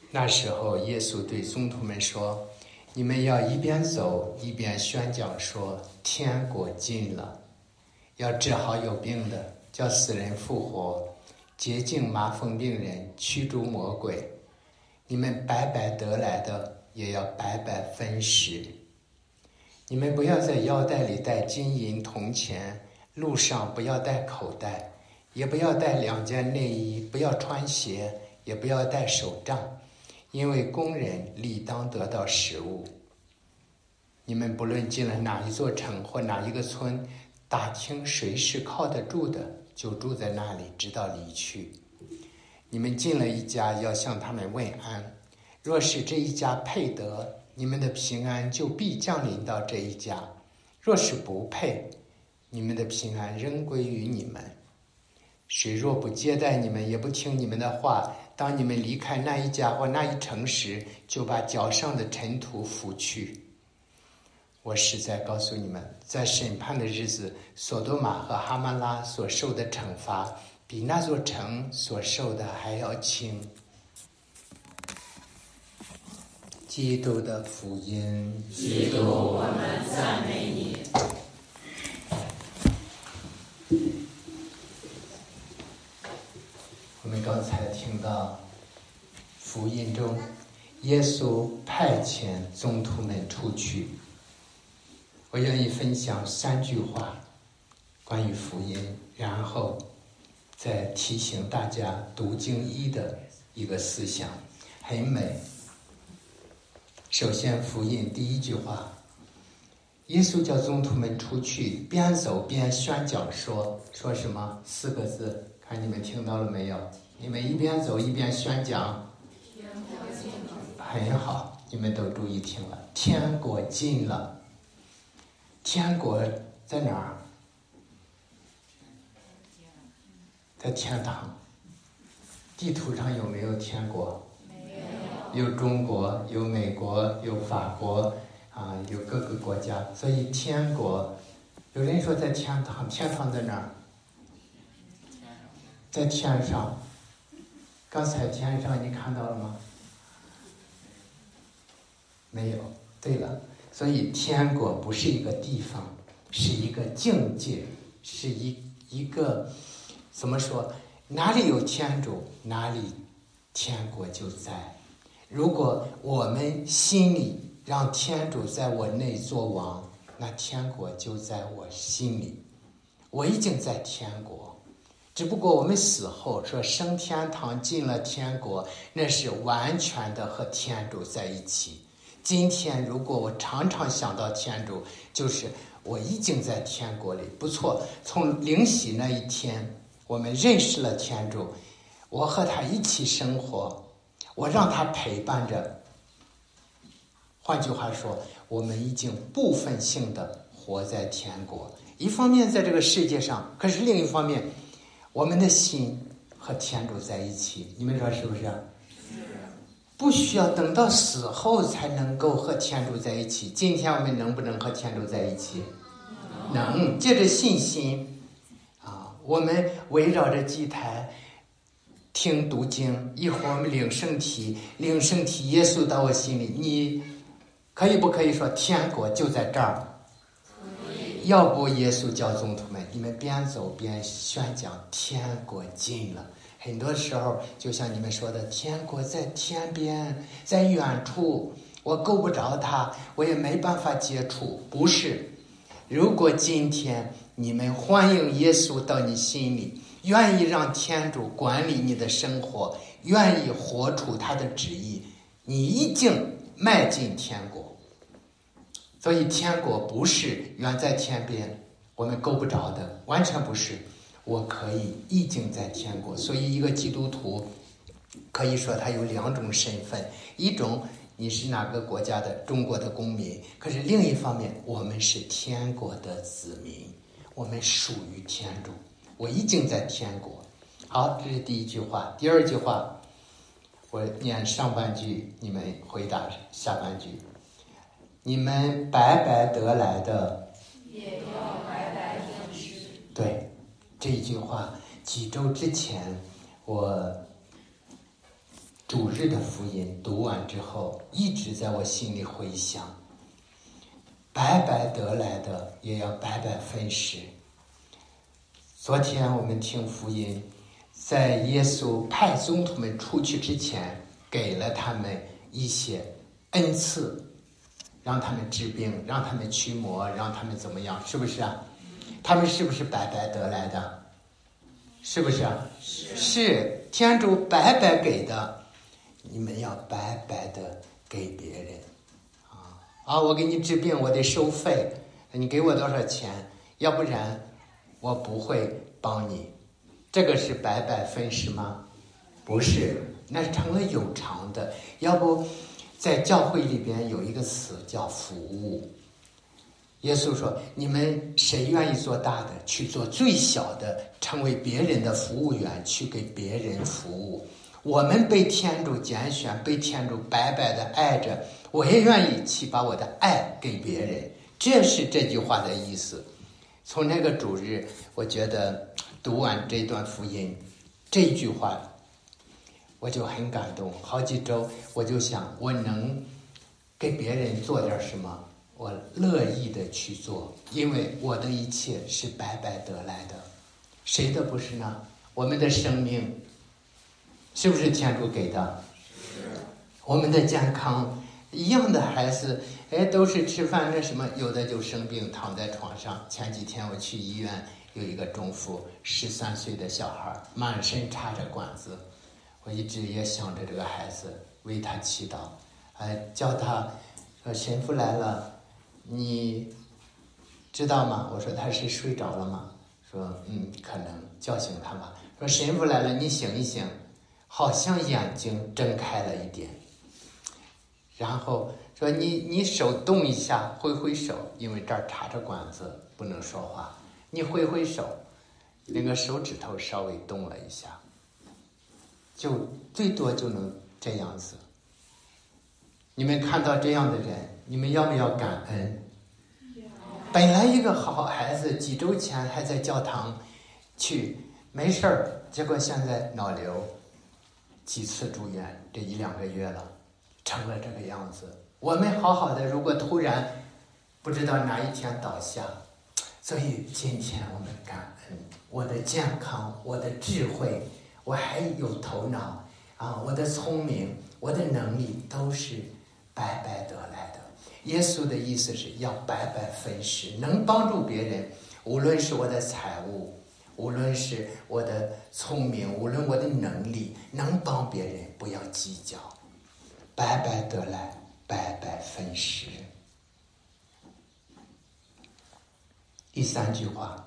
那时候，耶稣对宗徒们说：“你们要一边走一边宣讲说，天国近了。要治好有病的，叫死人复活，洁净麻风病人，驱逐魔鬼。你们白白得来的，也要白白分食。你们不要在腰带里带金银铜钱，路上不要带口袋，也不要带2件内衣，不要穿鞋，也不要带手杖，因为工人理当得到食物。你们不论进了哪一座城或哪一个村，打听谁是靠得住的，就住在那里，直到离去。你们进了一家，要向他们问安。若是这一家配得，你们的平安就必降临到这一家；若是不配，你们的平安仍归于你们。谁若不接待你们，也不听你们的话，当你们离开那一家或那一城时，就把脚上的尘土拂去。我实在告诉你们，在审判的日子，索多玛和哈曼拉所受的惩罚，比那座城所受的还要轻。”基督的福音。 基督，我们赞美你。 我们刚才听到福音中，耶稣派遣宗徒们出去。我愿意分享3句话关于福音，然后再提醒大家读经一的一个思想，很美。首先，福音第1句话，耶稣叫宗徒们出去，边走边宣讲说什么？4个字，看你们听到了没有？你们一边走一边宣讲，很好，你们都注意听了。天国近了。天国在哪儿？在天堂。地图上有没有天国？有中国，有美国，有法国，有各个国家。所以天国，有人说在天堂，天堂在哪儿？在天上。刚才天上你看到了吗？没有。对了，所以天国不是一个地方，是一个境界，是一个怎么说？哪里有天主，哪里天国就在。如果我们心里让天主在我内作王，那天国就在我心里。我已经在天国，只不过我们死后说升天堂进了天国，那是完全的和天主在一起。今天如果我常常想到天主，就是我已经在天国里。不错，从灵洗那一天我们认识了天主，我和他一起生活，我让他陪伴着。换句话说，我们已经部分性的活在天国。一方面在这个世界上，可是另一方面我们的心和天主在一起。你们说是不是？不需要等到死后才能够和天主在一起。今天我们能不能和天主在一起？能。借着信心我们围绕着祭台听读经，一会儿我们领圣体，耶稣到我心里。你可以不可以说天国就在这儿？要不耶稣叫宗徒们，你们边走边宣讲天国近了。很多时候就像你们说的，天国在天边，在远处，我够不着它，我也没办法接触。不是，如果今天你们欢迎耶稣到你心里，愿意让天主管理你的生活，愿意活出他的旨意，你已经迈进天国。所以天国不是远在天边，我们够不着的，完全不是。我可以已经在天国。所以一个基督徒可以说他有2种身份，一种你是哪个国家的，中国的公民，可是另一方面我们是天国的子民，我们属于天主，我已经在天国。好，这是第1句话。第2句话，我念上半句，你们回答下半句。你们白白得来的， 也要白白分食。 对，这一句话几周之前我主日的福音读完之后，一直在我心里回想，白白得来的也要白白分食。昨天我们听福音，在耶稣派宗徒们出去之前，给了他们一些恩赐，让他们治病，让他们驱魔，让他们怎么样，是不是啊？他们是不是白白得来的？是不是啊？是天主白白给的，你们要白白的给别人啊！我给你治病，我得收费，你给我多少钱？要不然我不会帮你。这个是白白分食吗？不是，那成了有偿的。要不在教会里边有一个词叫服务。耶稣说，你们谁愿意做大的，去做最小的，成为别人的服务员，去给别人服务。我们被天主拣选，被天主白白的爱着，我也愿意去把我的爱给别人。这是这句话的意思。从那个主日，我觉得读完这段福音，这句话我就很感动。好几周我就想，我能给别人做点什么，我乐意的去做，因为我的一切是白白得来的。谁的不是呢？我们的生命是不是天主给的？ 是。 我们的健康，一样的孩子，都是吃饭那什么，有的就生病躺在床上。前几天我去医院，有一个中妇，13岁的小孩，满身插着管子。我一直也想着这个孩子，为他祈祷，叫他说神父来了，你知道吗？我说他是睡着了吗？说可能，叫醒他吧。说神父来了，你醒一醒。好像眼睛睁开了一点，然后说你手动一下，挥挥手，因为这儿插着管子不能说话，你挥挥手，那个手指头稍微动了一下，就最多就能这样子。你们看到这样的人，你们要不要感恩？本来一个好孩子，几周前还在教堂去没事儿，结果现在脑瘤几次住院，这1-2个月了，成了这个样子。我们好好的，如果突然不知道哪一天倒下，所以今天我们感恩我的健康，我的智慧，我还有头脑我的聪明，我的能力都是白白得来的。耶稣的意思是要白白分食，能帮助别人，无论是我的财物，无论是我的聪明，无论我的能力，能帮别人，不要计较，白白得来，白白分食。第3句话，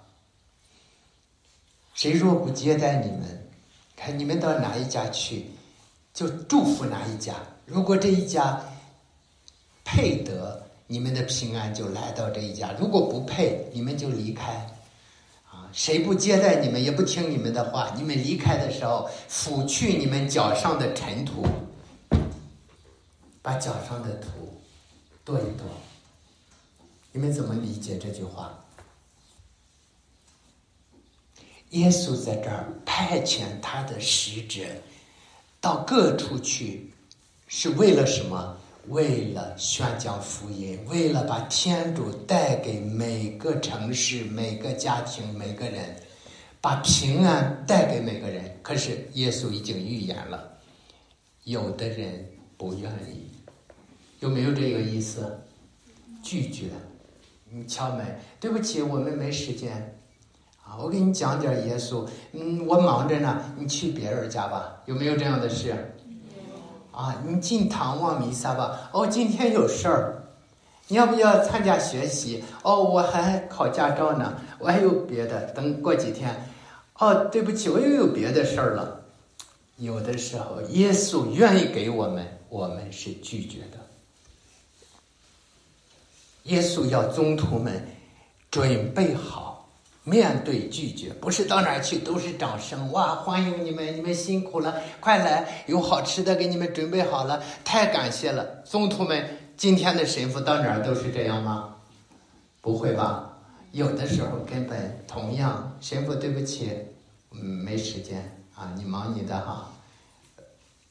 谁若不接待你们，看你们到哪一家去，就祝福哪一家。如果这一家配得，你们的平安就来到这一家；如果不配，你们就离开。谁不接待你们，也不听你们的话，你们离开的时候，拂去你们脚上的尘土，把脚上的土跺一跺。你们怎么理解这句话？耶稣在这儿派遣他的使者到各处去，是为了什么？为了宣讲福音，为了把天主带给每个城市、每个家庭、每个人，把平安带给每个人。可是耶稣已经预言了，有的人不愿意。有没有这个意思？拒绝，你敲门，对不起，我们没时间我给你讲点耶稣，我忙着呢，你去别人家吧。有没有这样的事？你进堂望弥撒吧。今天有事儿，你要不要参加学习？我还考驾照呢，我还有别的，等过几天。对不起，我又有别的事儿了。有的时候，耶稣愿意给我们，我们是拒绝的。耶稣要宗徒们准备好面对拒绝，不是到哪儿去都是掌声，哇，欢迎你们，你们辛苦了，快来，有好吃的给你们准备好了，太感谢了。宗徒们，今天的神父到哪儿都是这样吗？不会吧，有的时候根本同样，神父对不起，没时间你忙你的哈。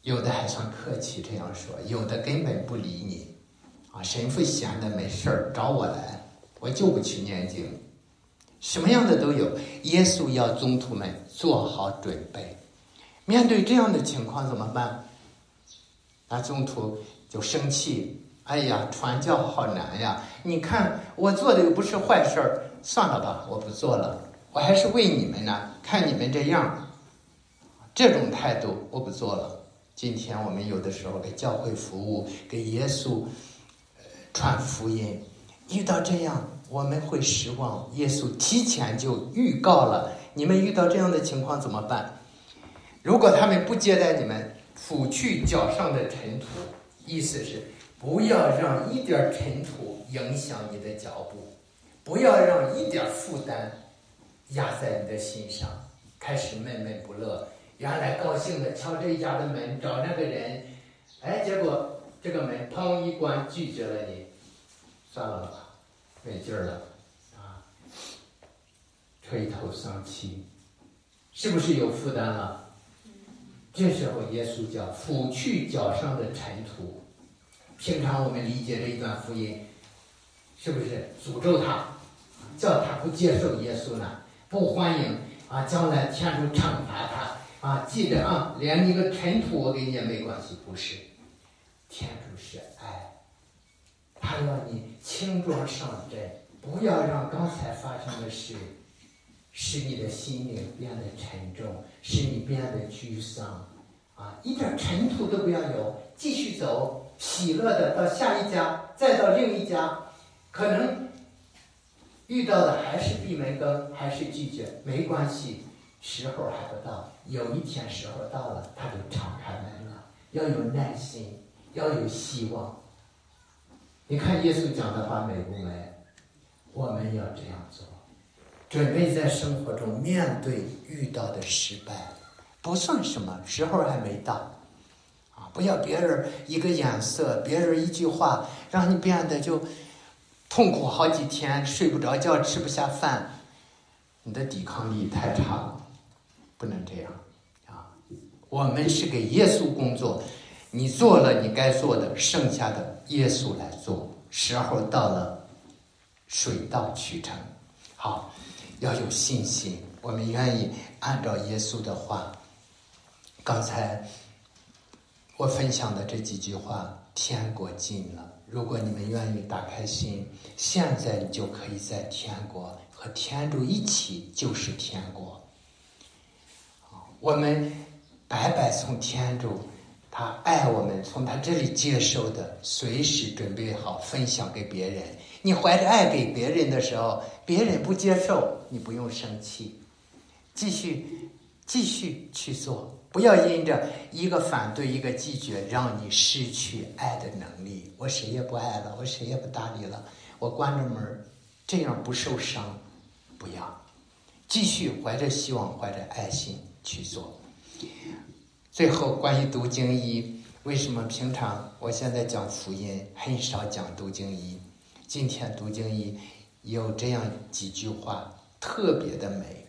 有的还算客气这样说，有的根本不理你啊。神父闲的没事儿找我来，我就不去念经，什么样的都有。耶稣要宗徒们做好准备。面对这样的情况怎么办？那宗徒就生气，哎呀，传教好难呀！你看我做的又不是坏事儿，算了吧，我不做了，我还是为你们呢。看你们这样，这种态度我不做了。今天我们有的时候给教会服务，给耶稣传福音，遇到这样我们会失望。耶稣提前就预告了，你们遇到这样的情况怎么办？如果他们不接待你们，拂去脚上的尘土，意思是不要让一点尘土影响你的脚步，不要让一点负担压在你的心上，开始闷闷不乐。原来高兴的敲这一家的门找那个人，哎，结果这个门砰一关拒绝了你，算了吧，没劲儿了啊，垂头丧气，是不是有负担了？这时候耶稣叫拂去脚上的尘土。平常我们理解这一段福音，是不是诅咒他，叫他不接受耶稣呢？不欢迎啊，将来天主惩罚他啊！记着啊，连一个尘土我给你也没关系。不是，天主是爱，他要你轻装上阵，不要让刚才发生的事使你的心灵变得沉重，使你变得沮丧啊！一点尘土都不要有，继续走，喜乐的到下一家，再到另一家，可能遇到的还是闭门羹，还是拒绝，没关系，时候还不到，有一天时候到了，他就敞开门了。要有耐心，要有希望。你看耶稣讲的话美不美？我们要这样做，准备在生活中面对遇到的失败，不算什么，时候还没到啊！不要别人一个眼色，别人一句话，让你变得就痛苦好几天，睡不着觉，吃不下饭，你的抵抗力太差了，不能这样啊！我们是给耶稣工作，你做了你该做的，剩下的耶稣来做。时候到了，水到渠成。好，要有信心，我们愿意按照耶稣的话。刚才我分享的这几句话，天国近了。如果你们愿意打开心，现在你就可以在天国和天主一起，就是天国。我们白白从天主他爱我们，从他这里接受的，随时准备好分享给别人。你怀着爱给别人的时候，别人不接受，你不用生气，继续去做，不要因着一个反对一个拒绝，让你失去爱的能力。我谁也不爱了，我谁也不搭理了，我关着门，这样不受伤。不要，继续怀着希望，怀着爱心去做。最后关于读经一，为什么平常我现在讲福音很少讲读经一？今天读经一有这样几句话特别的美，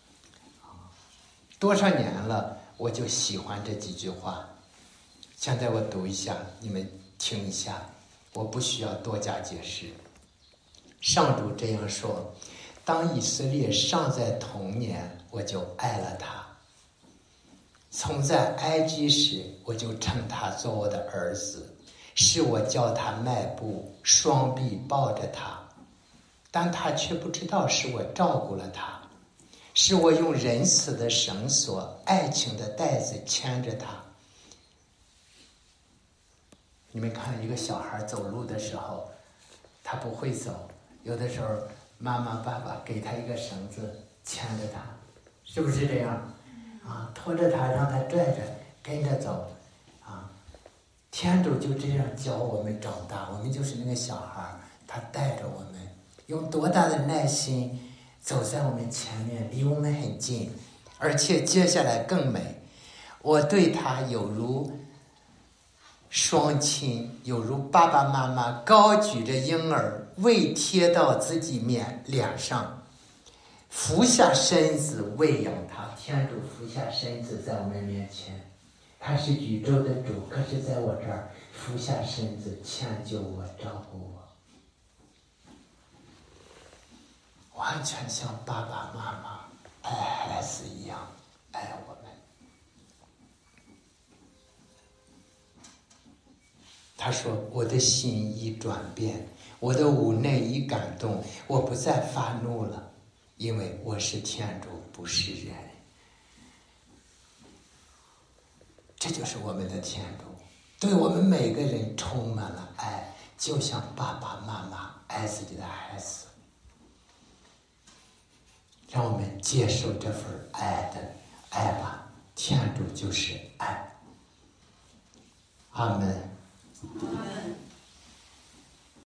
多少年了我就喜欢这几句话。现在我读一下，你们听一下，我不需要多加解释。上主这样说：当以色列尚在童年，我就爱了他。从在埃及时，我就称他做我的儿子，是我教他迈步，双臂抱着他，但他却不知道是我照顾了他，是我用仁慈的绳索、爱情的带子牵着他。你们看，一个小孩走路的时候，他不会走，有的时候妈妈爸爸给他一个绳子牵着他，是不是这样啊？拖着他，让他拽着跟着走啊！天主就这样教我们长大，我们就是那个小孩，他带着我们，用多大的耐心走在我们前面，离我们很近。而且接下来更美，我对他有如双亲，有如爸爸妈妈高举着婴儿，未贴到自己脸上，俯下身子喂养他。天主俯下身子在我们面前， 他是宇宙的主，可是在我这儿俯下身子迁就我，照顾我，完全像爸爸妈妈爱孩子一样爱我们。他说我的心已转变，我的五内已感动，我不再发怒了，因为我是天主，不是人。这就是我们的天主，对我们每个人充满了爱，就像爸爸妈妈爱自己的孩子。让我们接受这份爱的爱吧，天主就是爱。阿门。 阿门。